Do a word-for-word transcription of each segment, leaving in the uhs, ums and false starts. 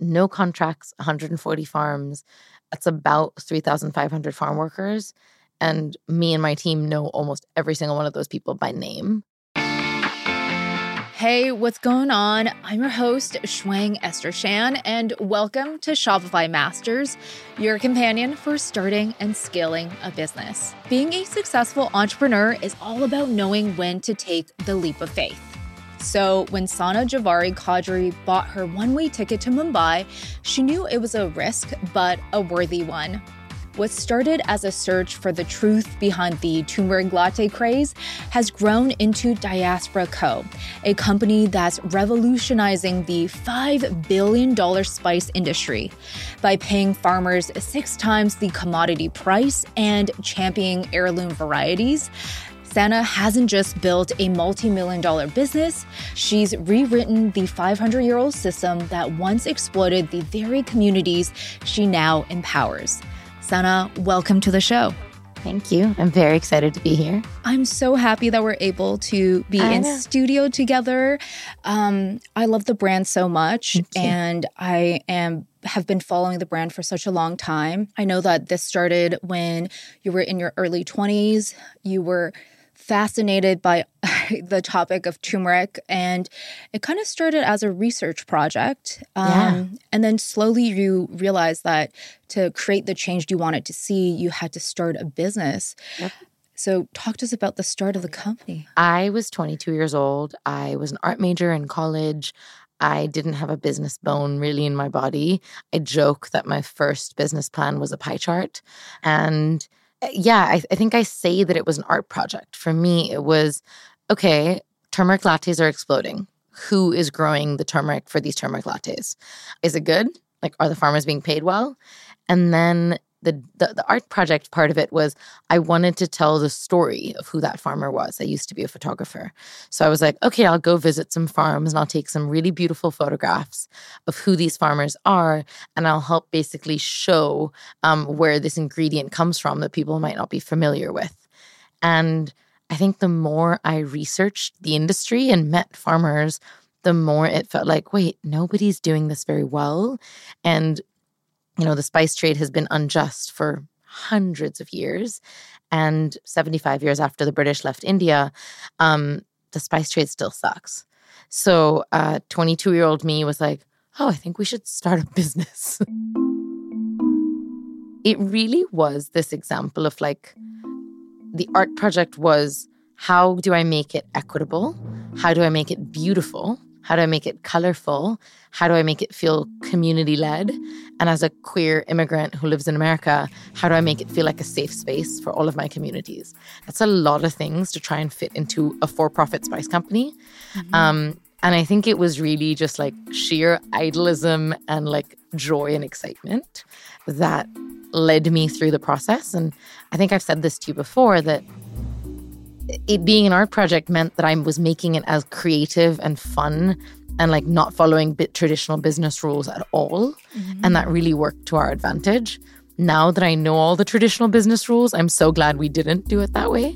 no contracts, one hundred forty farms. That's about three thousand five hundred farm workers. And me and my team know almost every single one of those people by name. Hey, what's going on? I'm your host, Shuang Esther Shan, and welcome to Shopify Masters, your companion for starting and scaling a business. Being a successful entrepreneur is all about knowing when to take the leap of faith. So when Sana Javari Qadri bought her one-way ticket to Mumbai, she knew it was a risk, but a worthy one. What started as a search for the truth behind the turmeric latte craze has grown into Diaspora Co., a company that's revolutionizing the five billion dollars spice industry by paying farmers six times the commodity price and championing heirloom varieties. Sana hasn't just built a multi-million dollar business, she's rewritten the five hundred year old system that once exploited the very communities she now empowers. Sana, welcome to the show. Thank you. I'm very excited to be here. I'm so happy that we're able to be I in know. studio together. Um, I love the brand so much, and I am have been following the brand for such a long time. I know that this started when you were in your early twenties. You were fascinated by the topic of turmeric, and it kind of started as a research project. Um, yeah. And then slowly you realized that to create the change you wanted to see, you had to start a business. Yep. So talk to us about the start of the company. I was twenty-two years old. I was an art major in college. I didn't have a business bone really in my body. I joke that my first business plan was a pie chart. And yeah, I, I think I say that it was an art project. For me, it was, okay, turmeric lattes are exploding. Who is growing the turmeric for these turmeric lattes? Is it good? Like, are the farmers being paid well? And then the, the the art project part of it was I wanted to tell the story of who that farmer was. I used to be a photographer. So I was like, okay, I'll go visit some farms and I'll take some really beautiful photographs of who these farmers are. And I'll help basically show um, where this ingredient comes from that people might not be familiar with. And I think the more I researched the industry and met farmers, the more it felt like, wait, nobody's doing this very well. And you know, the spice trade has been unjust for hundreds of years. And seventy-five years after the British left India, um, the spice trade still sucks. So uh, twenty-two-year-old me was like, oh, I think we should start a business. It really was this example of like, the art project was, how do I make it equitable? How do I make it beautiful? How do I make it colorful? How do I make it feel community-led? And as a queer immigrant who lives in America, how do I make it feel like a safe space for all of my communities? That's a lot of things to try and fit into a for-profit spice company. Mm-hmm. Um, and I think it was really just like sheer idealism and like joy and excitement that led me through the process. And I think I've said this to you before, that it being an art project meant that I was making it as creative and fun and like not following bit traditional business rules at all. Mm-hmm. And that really worked to our advantage. Now that I know all the traditional business rules, I'm so glad we didn't do it that way.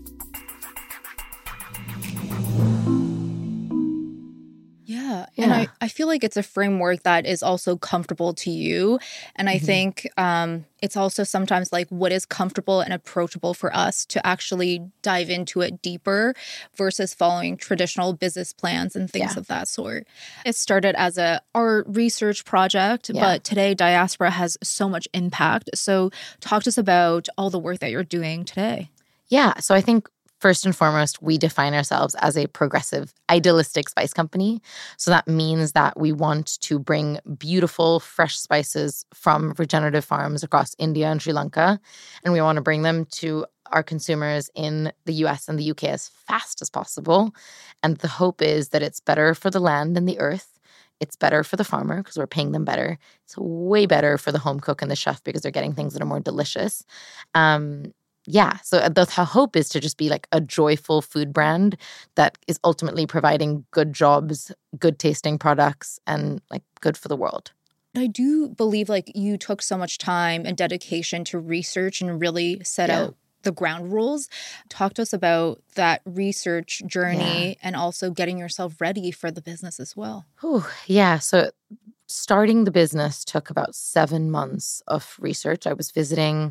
Yeah. And I, I feel like it's a framework that is also comfortable to you. And I mm-hmm. think um, it's also sometimes like what is comfortable and approachable for us to actually dive into it deeper versus following traditional business plans and things yeah. of that sort. It started as a art research project, yeah. but today Diaspora has so much impact. So talk to us about all the work that you're doing today. Yeah. So I think first and foremost, we define ourselves as a progressive, idealistic spice company. So that means that we want to bring beautiful, fresh spices from regenerative farms across India and Sri Lanka. And we want to bring them to our consumers in the U S and the U K as fast as possible. And the hope is that it's better for the land and the earth. It's better for the farmer because we're paying them better. It's way better for the home cook and the chef because they're getting things that are more delicious. Um, Yeah, so the hope is to just be like a joyful food brand that is ultimately providing good jobs, good tasting products, and like good for the world. I do believe like you took so much time and dedication to research and really set yeah. out the ground rules. Talk to us about that research journey yeah. and also getting yourself ready for the business as well. Ooh, yeah, so starting the business took about seven months of research. I was visiting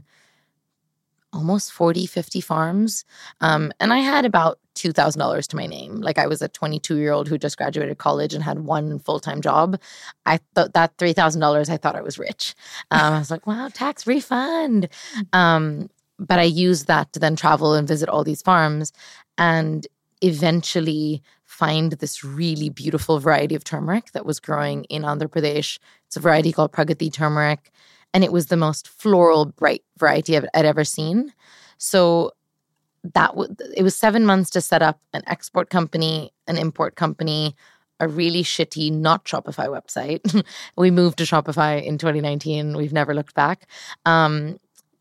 almost forty, fifty farms. Um, and I had about two thousand dollars to my name. Like I was a twenty-two-year-old who just graduated college and had one full-time job. I thought that three thousand dollars, I thought I was rich. Um, I was like, wow, tax refund. Um, but I used that to then travel and visit all these farms and eventually find this really beautiful variety of turmeric that was growing in Andhra Pradesh. It's a variety called Pragati turmeric. And it was the most floral, bright variety I'd, I'd ever seen. So that w- it was seven months to set up an export company, an import company, a really shitty, not Shopify website. We moved to Shopify in twenty nineteen. We've never looked back. Um,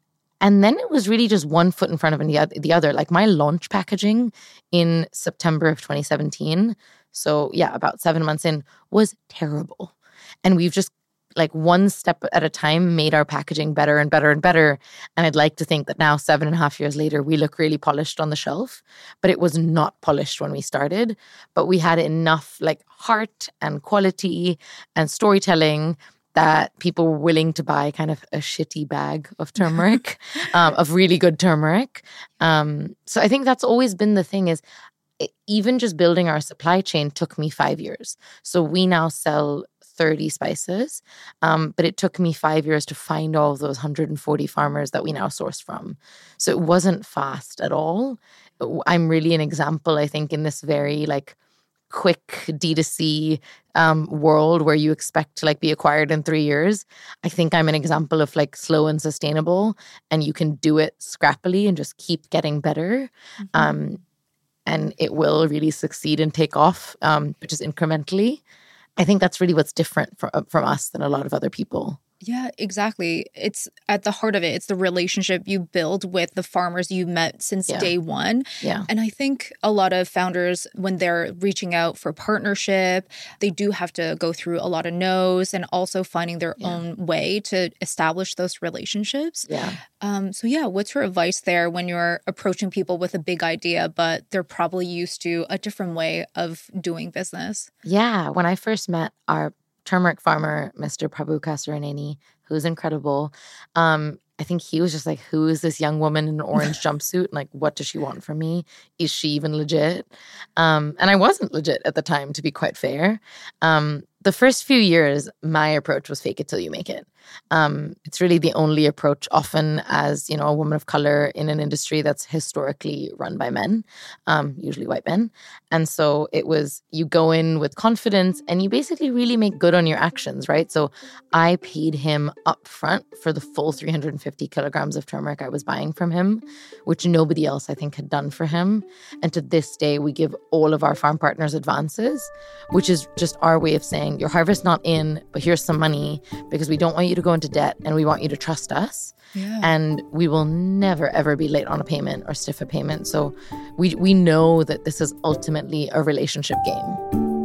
and then it was really just one foot in front of the other. Like my launch packaging in September of twenty seventeen, so yeah, about seven months in, was terrible. And we've just like one step at a time made our packaging better and better and better. And I'd like to think that now, seven and a half years later, we look really polished on the shelf. But it was not polished when we started. But we had enough like heart and quality and storytelling that people were willing to buy kind of a shitty bag of turmeric, um, of really good turmeric. Um, so I think that's always been the thing is, even just building our supply chain took me five years. So we now sell thirty spices, um, but it took me five years to find all of those one hundred forty farmers that we now source from. So it wasn't fast at all. I'm really an example, I think, in this very like quick D two C um, world where you expect to like be acquired in three years. I think I'm an example of like slow and sustainable, and you can do it scrappily and just keep getting better. Mm-hmm. Um, and it will really succeed and take off, um, which is incrementally. I think that's really what's different from, from us than a lot of other people. Yeah, exactly. It's at the heart of it. It's the relationship you build with the farmers you met since yeah. day one. Yeah. And I think a lot of founders, when they're reaching out for partnership, they do have to go through a lot of no's and also finding their yeah. own way to establish those relationships. Yeah. Um, so yeah, what's your advice there when you're approaching people with a big idea, but they're probably used to a different way of doing business? Yeah. When I first met our turmeric farmer, Mister Prabhu Kasaraneni, who's incredible. Um, I think he was just like, who is this young woman in an orange jumpsuit? And like, what does she want from me? Is she even legit? Um, and I wasn't legit at the time, to be quite fair. Um, the first few years, my approach was fake it till you make it. Um, it's really the only approach often as, you know, a woman of color in an industry that's historically run by men, um, usually white men. And so it was, you go in with confidence and you basically really make good on your actions, right? So I paid him up front for the full three hundred fifty kilograms of turmeric I was buying from him, which nobody else I think had done for him. And to this day, we give all of our farm partners advances, which is just our way of saying, your harvest not in, but here's some money because we don't want you to go into debt and we want you to trust us. Yeah. And we will never, ever be late on a payment or stiff a payment. So we we know that this is ultimately a relationship game.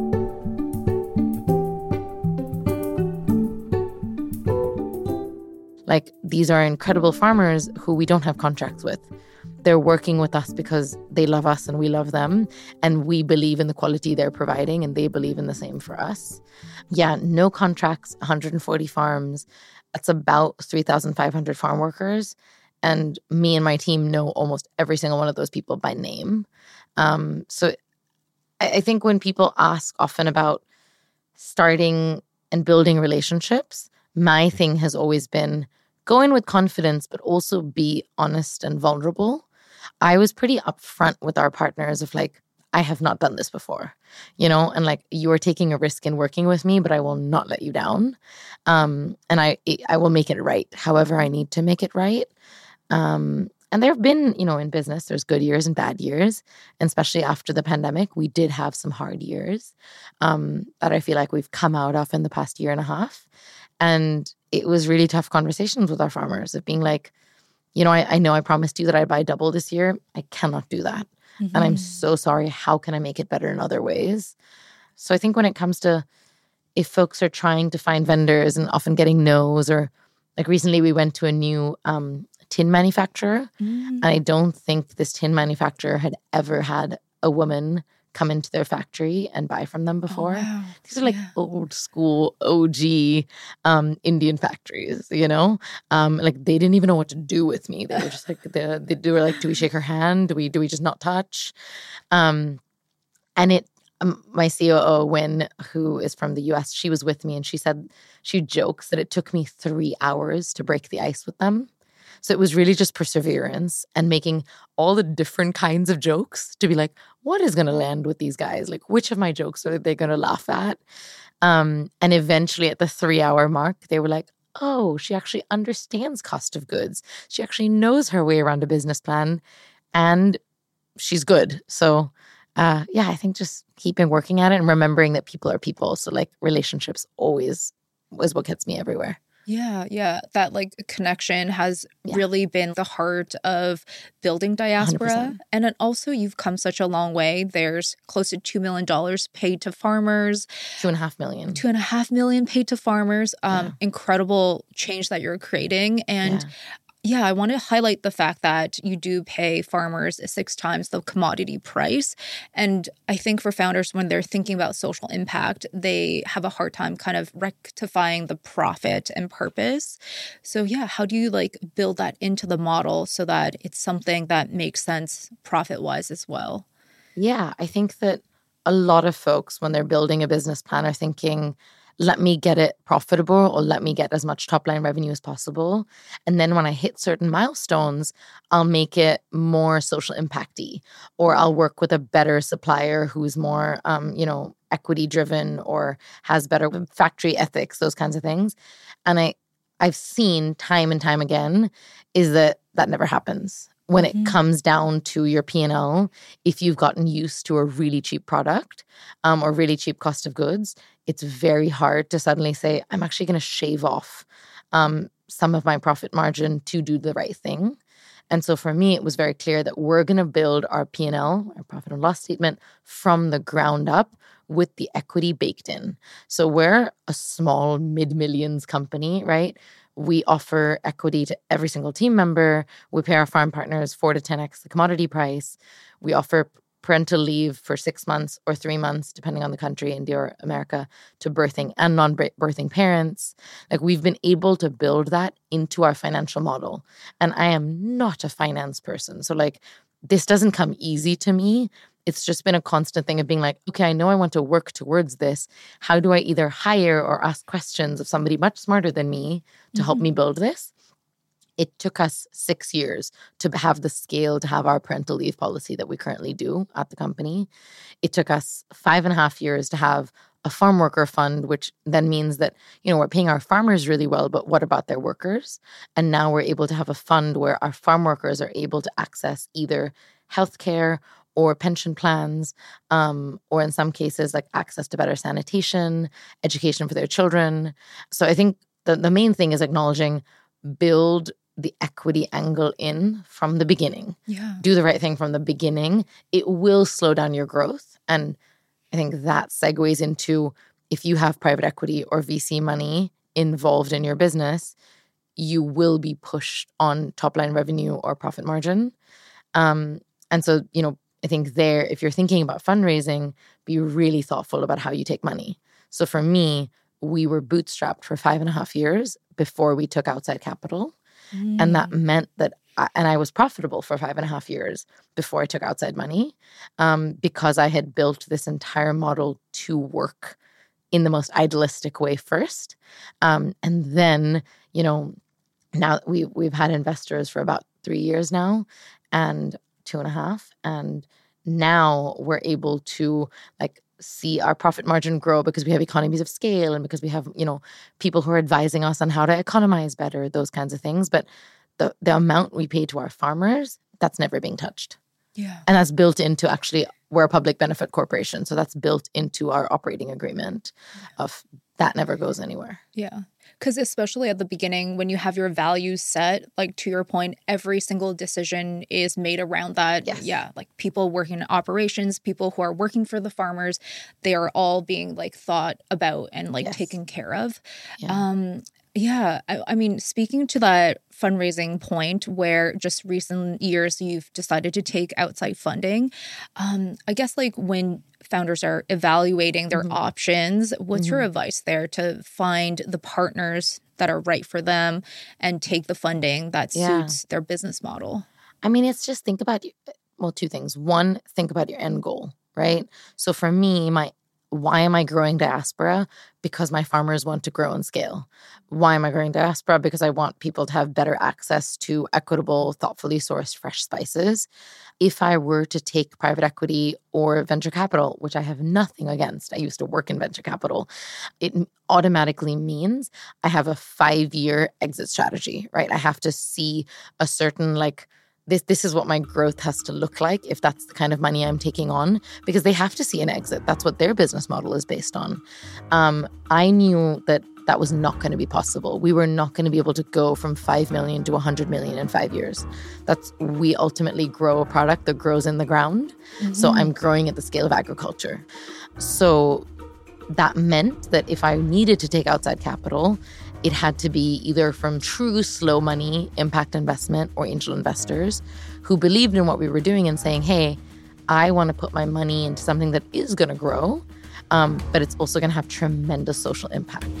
Like, these are incredible farmers who we don't have contracts with. They're working with us because they love us and we love them. And we believe in the quality they're providing and they believe in the same for us. Yeah, no contracts, one hundred forty farms. That's about three thousand five hundred farm workers. And me and my team know almost every single one of those people by name. Um, so I, I think when people ask often about starting and building relationships, my thing has always been go in with confidence, but also be honest and vulnerable. I was pretty upfront with our partners of like, I have not done this before, you know, and like, you are taking a risk in working with me, but I will not let you down. Um, and I I will make it right, however I need to make it right. Um, and there have been, you know, in business, there's good years and bad years. And especially after the pandemic, we did have some hard years um, that I feel like we've come out of in the past year and a half. And it was really tough conversations with our farmers of being like, you know, I, I know I promised you that I'd buy double this year. I cannot do that. Mm-hmm. And I'm so sorry. How can I make it better in other ways? So I think when it comes to if folks are trying to find vendors and often getting no's, or like recently we went to a new um, tin manufacturer. Mm-hmm. And I don't think this tin manufacturer had ever had a woman come into their factory and buy from them before. Oh, wow. These are like Yeah. old school O G um, Indian factories, you know? Um, like they didn't even know what to do with me. They were just like, they, they were like, do we shake her hand? Do we, do we just not touch? Um, and it, um, my C O O, Win, who is from the U S, she was with me and she said, she jokes that it took me three hours to break the ice with them. So it was really just perseverance and making all the different kinds of jokes to be like, what is going to land with these guys? Like, which of my jokes are they going to laugh at? Um, and eventually at the three hour mark, they were like, oh, she actually understands cost of goods. She actually knows her way around a business plan and she's good. So uh, yeah, I think just keeping working at it and remembering that people are people. So like relationships always is what gets me everywhere. Yeah, yeah. That like connection has Yeah. really been the heart of building diaspora. one hundred percent. And then also you've come such a long way. There's close to two million dollars paid to farmers, Two and a half million. two and a half million paid to farmers. Um, Yeah. Incredible change that you're creating. And Yeah. yeah, I want to highlight the fact that you do pay farmers six times the commodity price. And I think for founders, when they're thinking about social impact, they have a hard time kind of rectifying the profit and purpose. So yeah, how do you like build that into the model so that it's something that makes sense profit-wise as well? Yeah, I think that a lot of folks, when they're building a business plan, are thinking, let me get it profitable or let me get as much top line revenue as possible. And then when I hit certain milestones, I'll make it more social impacty, or I'll work with a better supplier who's more, um, you know, equity driven or has better factory ethics, those kinds of things. And I, I've seen time and time again is that that never happens. When it Mhm. comes down to your P and L, if you've gotten used to a really cheap product um, or really cheap cost of goods, it's very hard to suddenly say, I'm actually going to shave off um, some of my profit margin to do the right thing. And so for me, it was very clear that we're going to build our P and L, our profit and loss statement, from the ground up with the equity baked in. So we're a small mid-millions company, right? We offer equity to every single team member. We pay our farm partners four to ten x the commodity price. We offer parental leave for six months or three months, depending on the country, India or America, to birthing and non-birthing parents. Like we've been able to build that into our financial model. And I am not a finance person. So like this doesn't come easy to me. It's just been a constant thing of being like, okay, I know I want to work towards this. How do I either hire or ask questions of somebody much smarter than me to help Mhm. me build this? It took us six years to have the scale to have our parental leave policy that we currently do at the company. It took us five and a half years to have a farm worker fund, which then means that, you know, we're paying our farmers really well, but what about their workers? And now we're able to have a fund where our farm workers are able to access either healthcare or pension plans, um, or in some cases, like access to better sanitation, education for their children. So I think the, the main thing is acknowledging, build the equity angle in from the beginning. Yeah. Do the right thing from the beginning. It will slow down your growth. And I think that segues into if you have private equity or V C money involved in your business, you will be pushed on top line revenue or profit margin. Um, and so, you know, I think there, if you're thinking about fundraising, be really thoughtful about how you take money. So for me, we were bootstrapped for five and a half years before we took outside capital. Mm. And that meant that, I, and I was profitable for five and a half years before I took outside money, um, because I had built this entire model to work in the most idealistic way first. Um, and then, you know, now we, we've had investors for about three years now and two and a half. And now we're able to like see our profit margin grow because we have economies of scale and because we have, you know, people who are advising us on how to economize better, those kinds of things. But the, the amount we pay to our farmers, that's never being touched. Yeah. And that's built into actually, we're a public benefit corporation. So that's built into our operating agreement of that never goes anywhere. Yeah. Because especially at the beginning, when you have your values set, like to your point, every single decision is made around that. Yes. Yeah. Like people working in operations, people who are working for the farmers, they are all being like thought about and like Yes. taken care of. Yeah. Um, Yeah. I, I mean, speaking to that fundraising point where just recent years you've decided to take outside funding, um, I guess like when founders are evaluating their Mm-hmm. options, what's Mm-hmm. your advice there to find the partners that are right for them and take the funding that Yeah. suits their business model? I mean, it's just think about, well, two things. One, think about your end goal, right? So for me, my why am I growing diaspora? Because my farmers want to grow and scale. Why am I growing diaspora? Because I want people to have better access to equitable, thoughtfully sourced fresh spices. If I were to take private equity or venture capital, which I have nothing against, I used to work in venture capital, it automatically means I have a five-year exit strategy, right? I have to see a certain like, This this is what my growth has to look like if that's the kind of money I'm taking on, because they have to see an exit. That's what their business model is based on. Um, I knew that that was not going to be possible. We were not going to be able to go from five million to one hundred million in five years. That's we ultimately grow a product that grows in the ground. Mm-hmm. So I'm growing at the scale of agriculture. So that meant that if I needed to take outside capital, it had to be either from true slow money, impact investment, or angel investors who believed in what we were doing and saying, hey, I want to put my money into something that is going to grow, um, but it's also going to have tremendous social impact.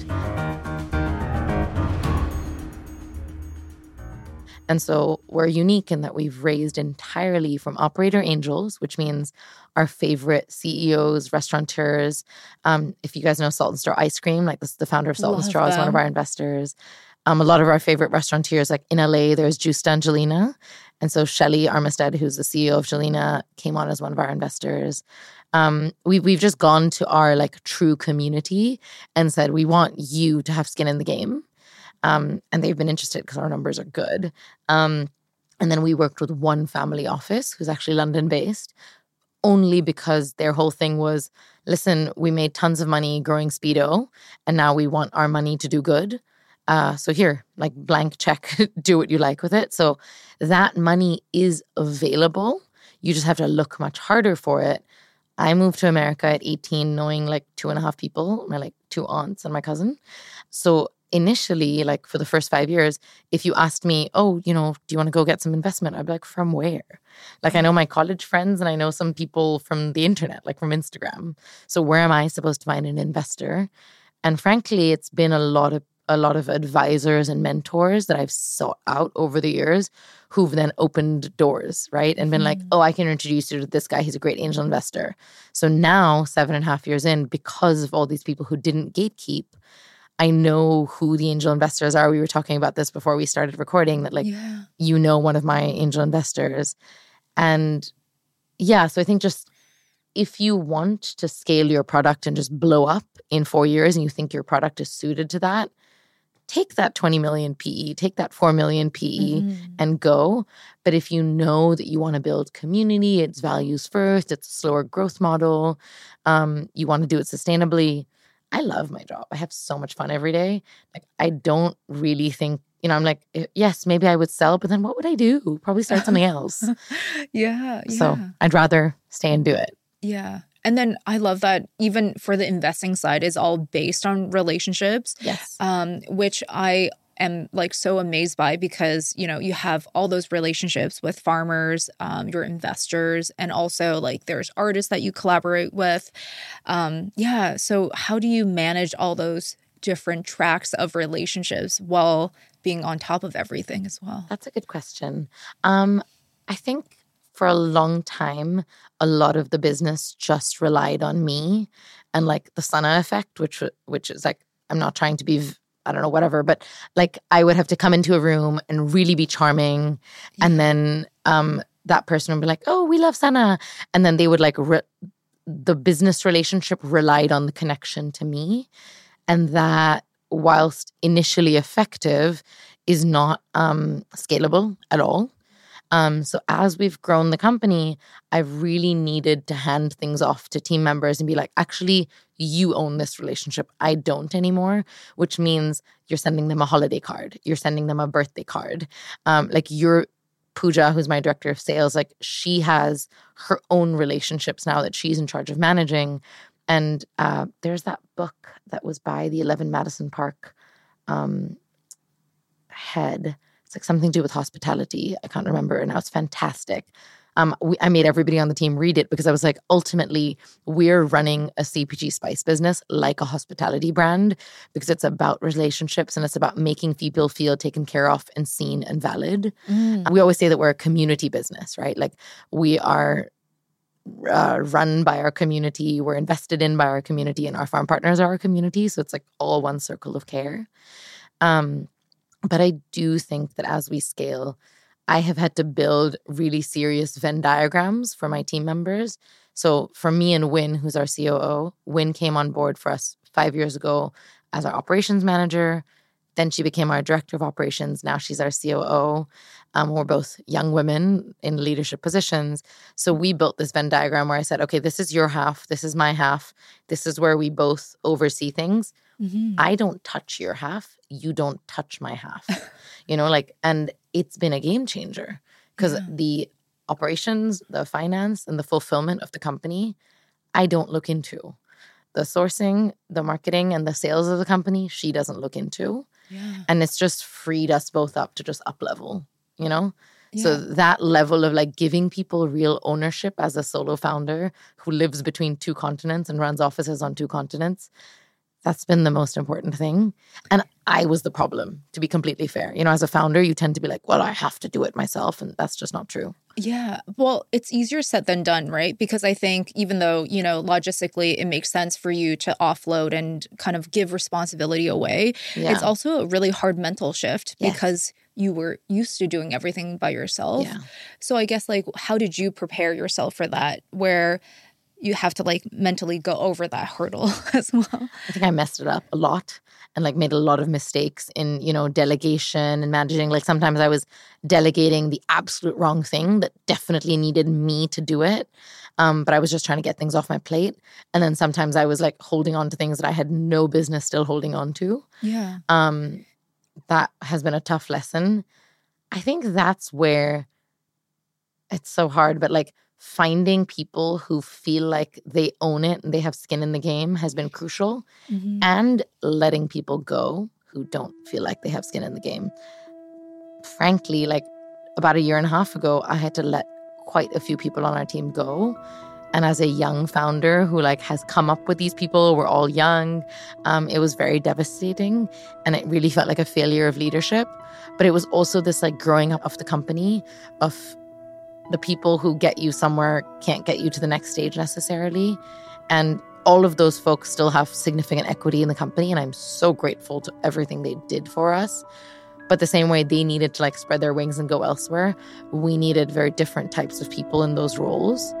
And so we're unique in that we've raised entirely from operator angels, which means our favorite C E Os, restaurateurs. Um, if you guys know Salt and Straw Ice Cream, like this, the founder of Salt Love and Straw them. is one of our investors. Um, a lot of our favorite restaurateurs, like in L A, there's Justa Angelina. And so Shelly Armistead, who's the C E O of Jelena, came on as one of our investors. Um, we, we've just gone to our like true community and said, we want you to have skin in the game. Um, and they've been interested because our numbers are good. Um, and then we worked with one family office who's actually London-based, only because their whole thing was, listen, we made tons of money growing Speedo, and now we want our money to do good. Uh, so here, like blank check, do what you like with it. So that money is available. You just have to look much harder for it. I moved to America at eighteen, knowing like two and a half people, my like two aunts and my cousin. So initially, like for the first five years, if you asked me, oh, you know, do you want to go get some investment? I'd be like, from where? Like, I know my college friends and I know some people from the internet, like from Instagram. So where am I supposed to find an investor? And frankly, it's been a lot of a lot of advisors and mentors that I've sought out over the years who've then opened doors, right? And been mm-hmm. like, oh, I can introduce you to this guy. He's a great angel investor. So now, seven and a half years in, because of all these people who didn't gatekeep, I know who the angel investors are. We were talking about this before we started recording, that like, yeah. you know, one of my angel investors. And yeah, so I think just if you want to scale your product and just blow up in four years and you think your product is suited to that, take that twenty million P E, take that four million P E mm-hmm. and go. But if you know that you want to build community, it's values first, it's a slower growth model, um, you want to do it sustainably, I love my job. I have so much fun every day. Like, I don't really think, you know, I'm like, yes, maybe I would sell, but then what would I do? Probably start something else. yeah, yeah. So I'd rather stay and do it. Yeah. And then I love that even for the investing side is all based on relationships. Yes. Um, which I am like so amazed by because, you know, you have all those relationships with farmers, um, your investors, and also like there's artists that you collaborate with. Um, yeah. So how do you manage all those different tracks of relationships while being on top of everything as well? That's a good question. Um, I think for a long time, a lot of the business just relied on me and like the Sana effect, which which is like, I'm not trying to be, I don't know, whatever, but like I would have to come into a room and really be charming. Yeah. And then um, that person would be like, oh, we love Sana. And then they would like, re- the business relationship relied on the connection to me. And that, whilst initially effective, is not um, scalable at all. Um, so as we've grown the company, I've really needed to hand things off to team members and be like, actually, you own this relationship. I don't anymore, which means you're sending them a holiday card. You're sending them a birthday card. Um, like your Pooja, who's my director of sales, like she has her own relationships now that she's in charge of managing. And uh, there's that book that was by the eleven Madison Park um, head. It's like something to do with hospitality. I can't remember. And now it's fantastic. Um, we, I made everybody on the team read it because I was like, ultimately, we're running a C P G spice business like a hospitality brand because it's about relationships and it's about making people feel taken care of and seen and valid. Mm. We always say that we're a community business, right? Like we are uh, run by our community. We're invested in by our community and our farm partners are our community. So it's like all one circle of care. Um, but I do think that as we scale, I have had to build really serious Venn diagrams for my team members. So for me and Win, who's our C O O, Win came on board for us five years ago as our operations manager. Then she became our director of operations. Now she's our C O O. Um, we're both young women in leadership positions. So we built this Venn diagram where I said, okay, this is your half. This is my half. This is where we both oversee things. Mm-hmm. I don't touch your half. You don't touch my half. You know, like, and it's been a game changer because yeah. the operations, the finance, and the fulfillment of the company, I don't look into. The sourcing, the marketing, and the sales of the company, she doesn't look into. Yeah. And it's just freed us both up to just up level, you know? Yeah. So that level of like giving people real ownership as a solo founder who lives between two continents and runs offices on two continents, that's been the most important thing. And I was the problem, to be completely fair. You know, as a founder, you tend to be like, well, I have to do it myself. And that's just not true. Yeah. Well, it's easier said than done, right? Because I think even though, you know, logistically it makes sense for you to offload and kind of give responsibility away, yeah. it's also a really hard mental shift yes. because you were used to doing everything by yourself. Yeah. So I guess like, how did you prepare yourself for that? Where you have to like mentally go over that hurdle as well. I think I messed it up a lot and like made a lot of mistakes in, you know, delegation and managing. Like sometimes I was delegating the absolute wrong thing that definitely needed me to do it. Um, but I was just trying to get things off my plate. And then sometimes I was like holding on to things that I had no business still holding on to. Yeah. Um, that has been a tough lesson. I think that's where it's so hard, but like finding people who feel like they own it and they have skin in the game has been crucial. Mm-hmm. And letting people go who don't feel like they have skin in the game. Frankly, like about a year and a half ago, I had to let quite a few people on our team go. And as a young founder who like has come up with these people, we're all young, um, it was very devastating. And it really felt like a failure of leadership. But it was also this like growing up of the company of the people who get you somewhere can't get you to the next stage necessarily. And all of those folks still have significant equity in the company. And I'm so grateful to everything they did for us. But the same way they needed to like spread their wings and go elsewhere, we needed very different types of people in those roles.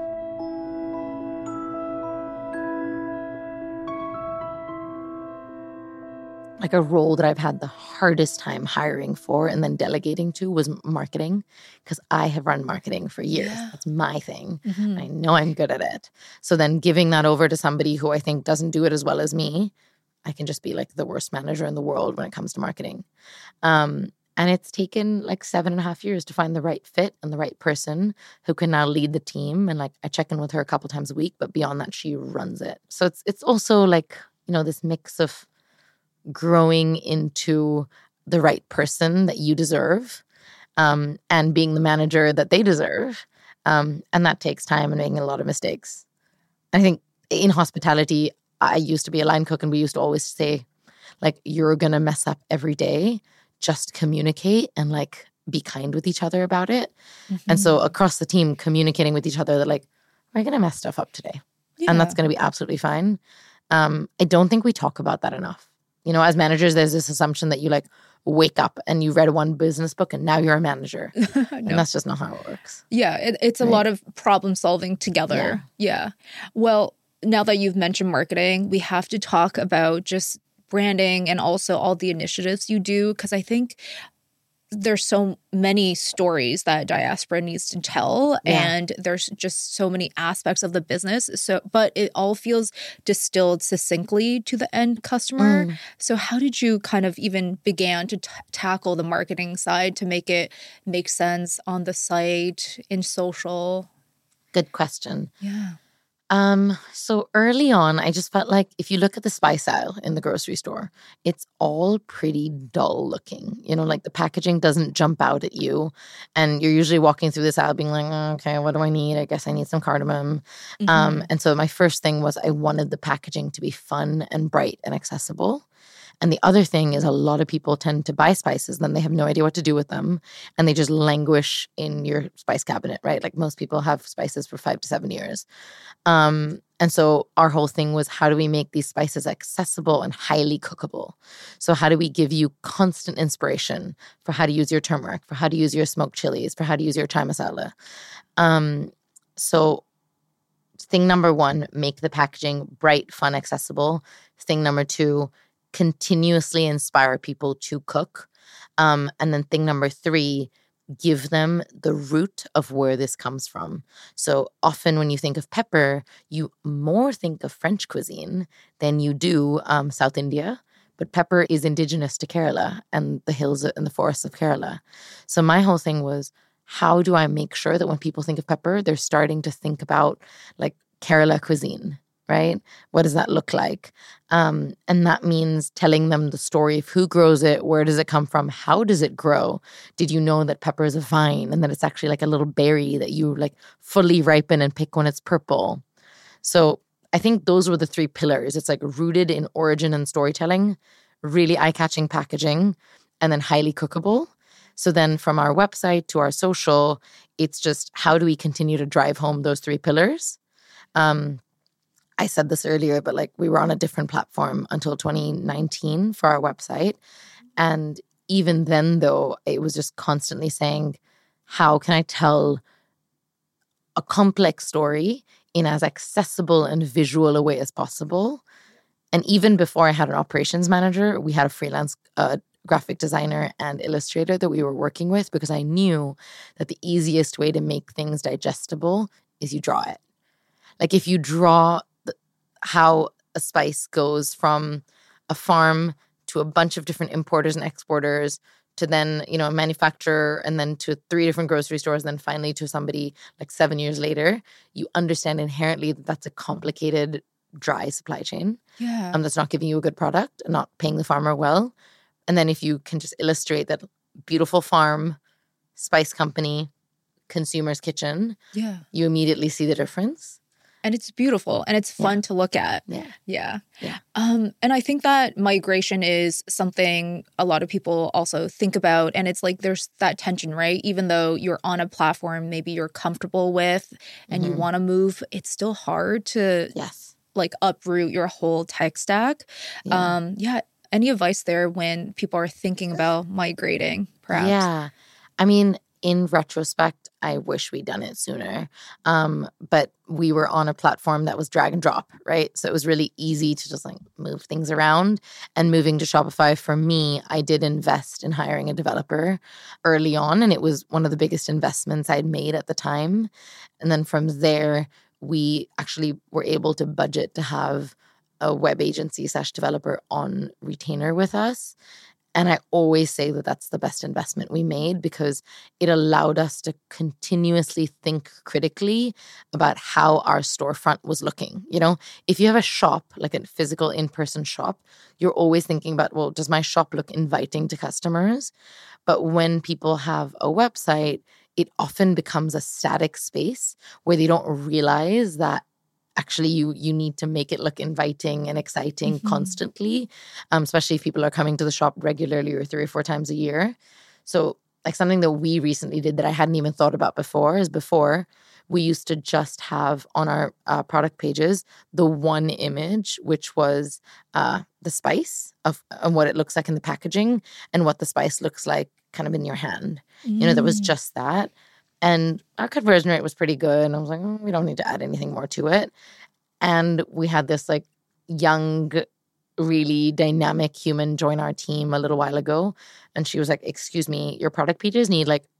Like a role that I've had the hardest time hiring for and then delegating to was marketing, because I have run marketing for years. Yeah. That's my thing. Mm-hmm. I know I'm good at it. So then giving that over to somebody who I think doesn't do it as well as me, I can just be like the worst manager in the world when it comes to marketing. Um, and it's taken like seven and a half years to find the right fit and the right person who can now lead the team. And like I check in with her a couple times a week, but beyond that, she runs it. So it's it's also like, you know, this mix of growing into the right person that you deserve, um, and being the manager that they deserve. Um, and that takes time and making a lot of mistakes. I think in hospitality, I used to be a line cook and we used to always say, like, you're going to mess up every day. Just communicate and like be kind with each other about it. Mm-hmm. And so across the team, communicating with each other that like, we're going to mess stuff up today. Yeah. And that's going to be absolutely fine. Um, I don't think we talk about that enough. You know, as managers, there's this assumption that you like wake up and you read one business book and now you're a manager. No. And that's just not how it works. Yeah, it, it's a right? lot of problem solving together. Yeah. yeah. Well, now that you've mentioned marketing, we have to talk about just branding and also all the initiatives you do, because I think there's so many stories that Diaspora needs to tell, yeah. and there's just so many aspects of the business. So, but it all feels distilled succinctly to the end customer. Mm. So how did you kind of even began to t- tackle the marketing side to make it make sense on the site, in social? Good question. Yeah. Um, so early on, I just felt like if you look at the spice aisle in the grocery store, it's all pretty dull looking. You know, like the packaging doesn't jump out at you. And you're usually walking through this aisle being like, oh, okay, what do I need? I guess I need some cardamom. Mm-hmm. Um, and so my first thing was I wanted the packaging to be fun and bright and accessible. And the other thing is a lot of people tend to buy spices, then they have no idea what to do with them. And they just languish in your spice cabinet, right? Like most people have spices for five to seven years. Um, and so our whole thing was, how do we make these spices accessible and highly cookable? So how do we give you constant inspiration for how to use your turmeric, for how to use your smoked chilies, for how to use your chai masala? Um, so thing number one, make the packaging bright, fun, accessible. Thing number two, continuously inspire people to cook. Um, and then thing number three, give them the root of where this comes from. So often when you think of pepper, you more think of French cuisine than you do um, South India. But pepper is indigenous to Kerala and the hills and the forests of Kerala. So my whole thing was, how do I make sure that when people think of pepper, they're starting to think about like Kerala cuisine, right? What does that look like? Um, and that means telling them the story of who grows it, where does it come from, how does it grow? Did you know that pepper is a vine and that it's actually like a little berry that you like fully ripen and pick when it's purple? So I think those were the three pillars. It's like rooted in origin and storytelling, really eye-catching packaging, and then highly cookable. So then from our website to our social, it's just how do we continue to drive home those three pillars? Um, I said this earlier, but like we were on a different platform until twenty nineteen for our website. And even then, though, it was just constantly saying, how can I tell a complex story in as accessible and visual a way as possible? And even before I had an operations manager, we had a freelance uh, graphic designer and illustrator that we were working with, because I knew that the easiest way to make things digestible is you draw it. Like if you draw how a spice goes from a farm to a bunch of different importers and exporters to then, you know, a manufacturer and then to three different grocery stores, and then finally to somebody like seven years later, you understand inherently that that's a complicated, dry supply chain. Yeah. Um, that's not giving you a good product and not paying the farmer well. And then if you can just illustrate that beautiful farm, spice company, consumer's kitchen, yeah, you immediately see the difference. And it's beautiful and it's fun yeah. to look at. Yeah. Yeah. Yeah. Um, and I think that migration is something a lot of people also think about. And it's like there's that tension, right? Even though you're on a platform maybe you're comfortable with and mm-hmm. you want to move, it's still hard to yes. like uproot your whole tech stack. Yeah. Um, yeah. Any advice there when people are thinking about migrating, perhaps? Yeah. I mean, in retrospect, I wish we'd done it sooner. Um, but we were on a platform that was drag and drop, right? So it was really easy to just like move things around. And moving to Shopify, for me, I did invest in hiring a developer early on. And it was one of the biggest investments I'd made at the time. And then from there, we actually were able to budget to have a web agency slash developer on retainer with us. And I always say that that's the best investment we made, because it allowed us to continuously think critically about how our storefront was looking. You know, if you have a shop, like a physical in-person shop, you're always thinking about, well, does my shop look inviting to customers? But when people have a website, it often becomes a static space where they don't realize that actually you you need to make it look inviting and exciting mm-hmm. constantly, um, especially if people are coming to the shop regularly or three or four times a year. So like something that we recently did that I hadn't even thought about before is before we used to just have on our uh, product pages the one image, which was uh, the spice of and what it looks like in the packaging and what the spice looks like kind of in your hand. Mm. You know, that was just that. And our conversion rate was pretty good. And I was like, oh, we don't need to add anything more to it. And we had this like young, really dynamic human join our team a little while ago. And she was like, excuse me, your product pages need like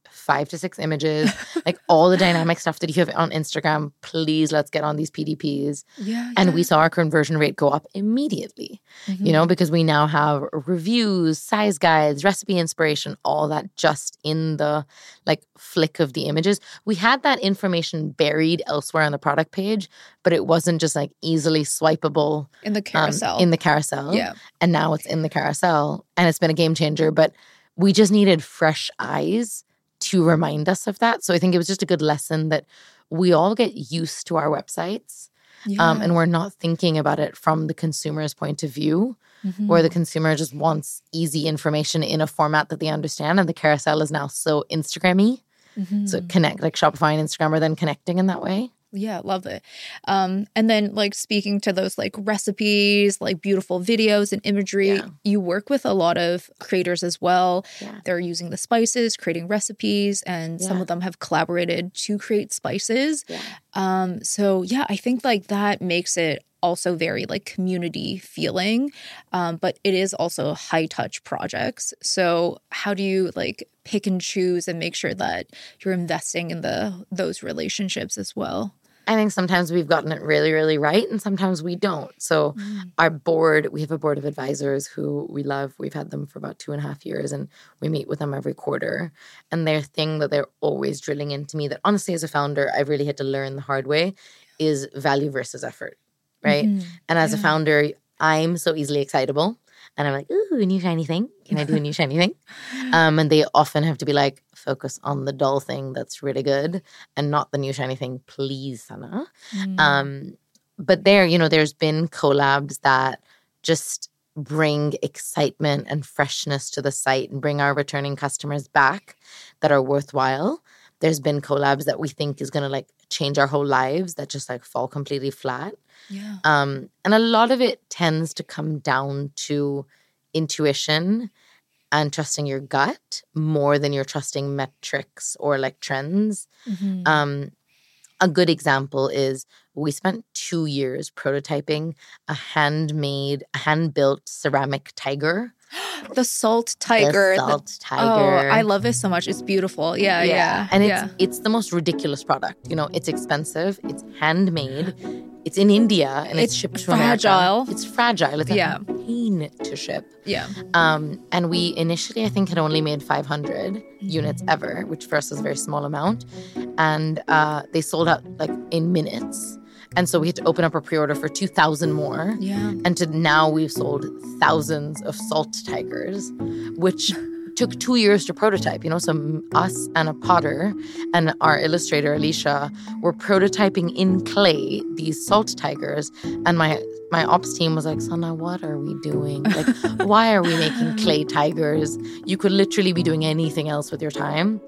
five to six images, like all the dynamic stuff that you have on Instagram. Please, let's get on these P D Ps. Yeah, and yeah. we saw our conversion rate go up immediately, Mm-hmm. you know, because we now have reviews, size guides, recipe inspiration, all that just in the like flick of the images. We had that information buried elsewhere on the product page, but it wasn't just like easily swipeable In the carousel. Um, in the carousel. Yeah. And now it's in the carousel and it's been a game changer. But we just needed fresh eyes to remind us of that. So I think it was just a good lesson that we all get used to our websites. Yeah. Um, and we're not thinking about it from the consumer's point of view, Mhm. where the consumer just wants easy information in a format that they understand. And the carousel is now so Instagram-y. Mhm. So connect, like Shopify and Instagram are then connecting in that way. Yeah, love it. Um, and then like speaking to those like recipes, like beautiful videos and imagery, Yeah. you work with a lot of creators as well. Yeah. They're using the spices, creating recipes, and some Yeah. of them have collaborated to create spices. Yeah. Um, so yeah, I think like that makes it also very like community feeling, um, but it is also high touch projects. So how do you like pick and choose and make sure that you're investing in the those relationships as well? I think sometimes we've gotten it really, really right, and sometimes we don't. So Mm. our board, we have a board of advisors who we love. We've had them for about two and a half years, and we meet with them every quarter. And their thing that they're always drilling into me that honestly, as a founder, I've really had to learn the hard way is value versus effort, right? Mhm. And as a Yeah. founder, I'm so easily excitable. And I'm like, ooh, a new shiny thing. Can I do a new shiny thing? Um, and they often have to be like, focus on the dull thing that's really good and not the new shiny thing, please, Sana. Mm. Um, but there, you know, there's been collabs that just bring excitement and freshness to the site and bring our returning customers back that are worthwhile. There's been collabs that we think is going to like change our whole lives that just like fall completely flat. Yeah. Um, and a lot of it tends to come down to intuition and trusting your gut more than you're trusting metrics or like trends. Mhm. Um, a good example is we spent two years prototyping a handmade, hand-built ceramic tiger. The salt tiger. The the- salt Oh, tiger. I love it so much. It's beautiful. Yeah, yeah. And it's yeah. it's the most ridiculous product. You know, it's expensive. It's handmade. It's in India and it's, It's shipped to America. fragile. It's fragile. It's a Yeah. pain to ship. yeah. Um, and we initially, I think, had only made five hundred units ever, which for us was a very small amount. And uh, they sold out like in minutes. And so we had to open up a pre-order for two thousand more. Yeah. And to now we've sold thousands of salt tigers, which took two years to prototype. You know, so m- us and a potter and our illustrator, Alicia, were prototyping in clay these salt tigers. And my my ops team was like, Sana, what are we doing? Like, why are we making clay tigers? You could literally be doing anything else with your time.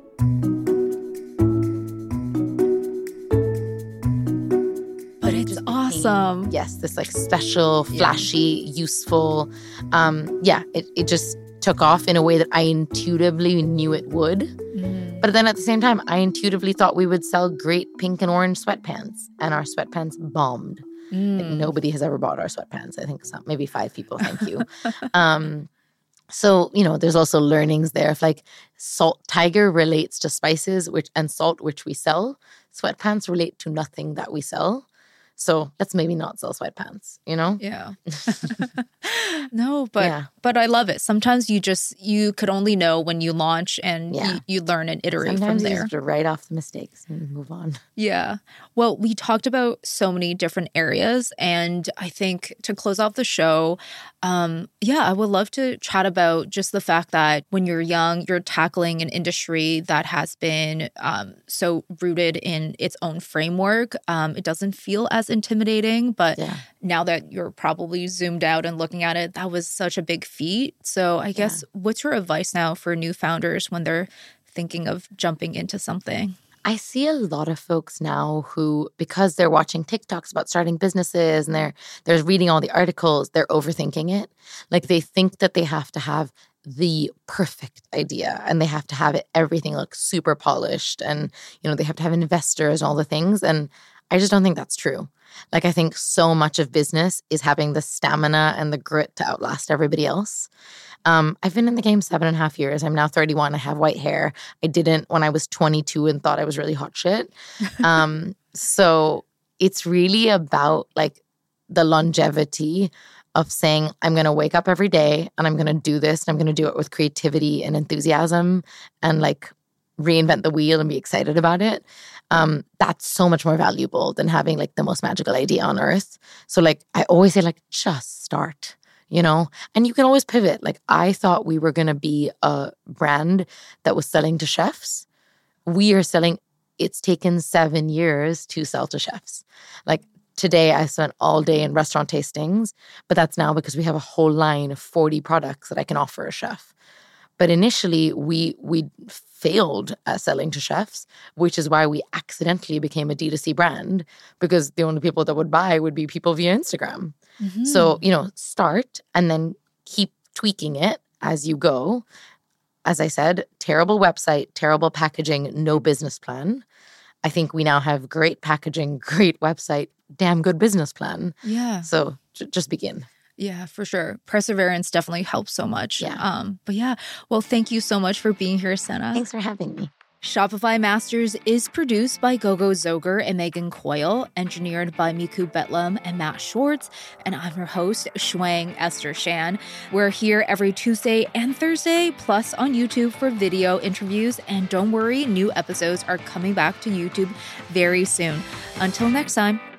But it's awesome. Yes, this like special, flashy, useful. Um, yeah, it, it just took off in a way that I intuitively knew it would. Mm. But then at the same time, I intuitively thought we would sell great pink and orange sweatpants. And our sweatpants bombed. Like, Mm. nobody has ever bought our sweatpants. I think some, maybe five people, thank you. um, so, you know, there's also learnings there. If like salt tiger relates to spices which and salt, which we sell, sweatpants relate to nothing that we sell. So let's maybe not sell sweatpants, you know? Yeah. No, but Yeah. but I love it. Sometimes you just you could only know when you launch and Yeah. you, you learn and iterate Sometimes from you there. have to write off the mistakes and move on. Yeah. Well, we talked about so many different areas. And I think to close off the show, um, yeah, I would love to chat about just the fact that when you're young, you're tackling an industry that has been um, so rooted in its own framework. Um, it doesn't feel as intimidating, but Yeah. now that you're probably zoomed out and looking at it, that was such a big feat. So I guess what's your advice now for new founders when they're thinking of jumping into something? I see a lot of folks now who, because they're watching TikToks about starting businesses and they're they're reading all the articles, they're overthinking it. Like they think that they have to have the perfect idea and they have to have it everything look super polished and you know they have to have investors and all the things. And I just don't think that's true. Like, I think so much of business is having the stamina and the grit to outlast everybody else. Um, I've been in the game seven and a half years. I'm now thirty-one. I have white hair. I didn't when I was twenty-two and thought I was really hot shit. Um, so it's really about like the longevity of saying, I'm going to wake up every day and I'm going to do this and I'm going to do it with creativity and enthusiasm and like reinvent the wheel and be excited about it. Um, that's so much more valuable than having like the most magical idea on earth. So like, I always say like, just start. You know, and you can always pivot. Like, I thought we were going to be a brand that was selling to chefs. We are selling, it's taken seven years to sell to chefs. Like, today I spent all day in restaurant tastings, but that's now because we have a whole line of forty products that I can offer a chef. But initially, we we failed at selling to chefs, which is why we accidentally became a D two C brand, because the only people that would buy would be people via Instagram. Mm-hmm. So, you know, start and then keep tweaking it as you go. As I said, terrible website, terrible packaging, no business plan. I think we now have great packaging, great website, damn good business plan. Yeah. So j- just begin. Yeah, for sure. Perseverance definitely helps so much. Yeah. Um, but yeah, well, thank you so much for being here, Senna. Thanks for having me. Shopify Masters is produced by Gogo Zoger and Megan Coyle, engineered by Miku Betlam and Matt Schwartz, and I'm your host, Shuang Esther Shan. We're here every Tuesday and Thursday, plus on YouTube for video interviews, and don't worry, new episodes are coming back to YouTube very soon. Until next time,